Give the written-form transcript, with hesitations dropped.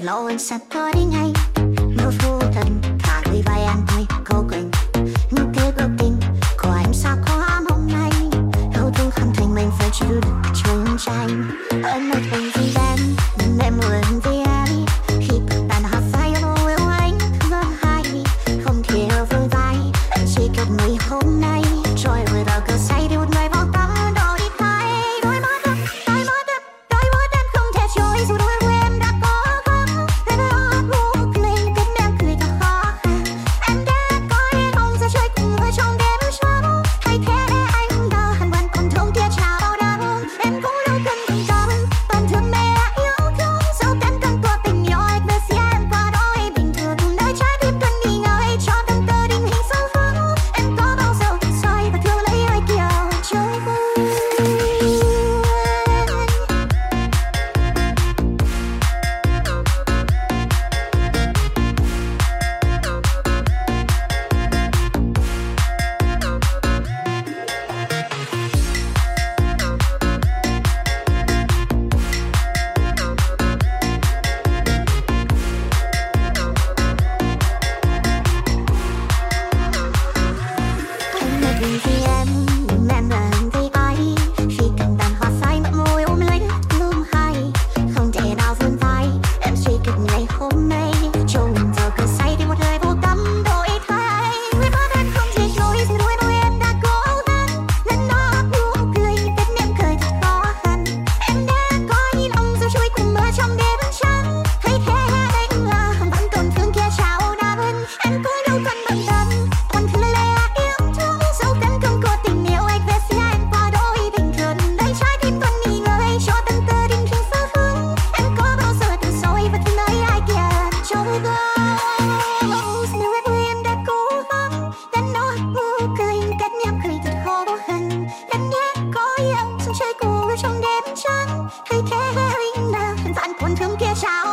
lâu anh sắp có đến ngày mưa vô tình thả người vai anh thôi câu quỳnh như thế bước tin của anh sao có hôm nay đâu thương không thành mình phải chịu đựng chung tranh anh một mình vì em nhưng em một lần vì anh khi tàn hạ phải yêu anh vỡ hai không thể vơi vai anh chỉ cần ngày hôm nay trôi vừa đầu cơn say đi một ngày vào tắm đôi tay đôi mắt em không thể trôi dù đôi của em đã có gắng em đã buộc mình biết em cười thật khó khăn em đã có những hôm giờ chơi cùng người trong đêm trắng hay thế anh đã hẳn vẫn còn thương tiếc chào đắng em cũng đâu cần tình cảm toàn thương mẹ yêu thương dẫu tên cần của tình yêu anh về phía em qua đôi bình thường nơi trái tim cần nghỉ ngơi cho từng tơ định hình sâu vắng em có bao giờ từng soi và thương lấy ai kia chơi vui. Anh là vì em nhưng em là vì ai khi cần đàn hoa phai mất môi ôm lấy lùm hai không thể nào vươn vai em chỉ cần ngày hôm nay cho mình giờ cơn say đi một đời vô tâm đổi thay người mắt em không thể trôi dù đôi môi em đã cố gắng nên nó nụ cười biết em cười thật khó khăn em đã có những ông giờ trôi cùng mơ trong đêm trắng hay thế anh là vẫn còn thương kia chào đắng em cũng đâu cần bận tâm còn thương là yêu thương dẫu tên không có tình yêu anh về phía em qua đôi bình thường nơi trái tim vẫn nghỉ ngơi cho từng tơ định hình sâu vắng em có bao giờ từng soi và thương lấy ai kia trôi vơi nếu em đã cố gắng đến nó nụ cười kết em cười thật khó hẳn em nhé có em sân chơi cùng trong đêm trắng hay thế anh là vẫn còn thương kia chào